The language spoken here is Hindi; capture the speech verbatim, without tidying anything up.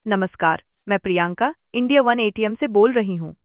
नमस्कार, मैं प्रियंका इंडिया वन एटीएम से बोल रही हूँ।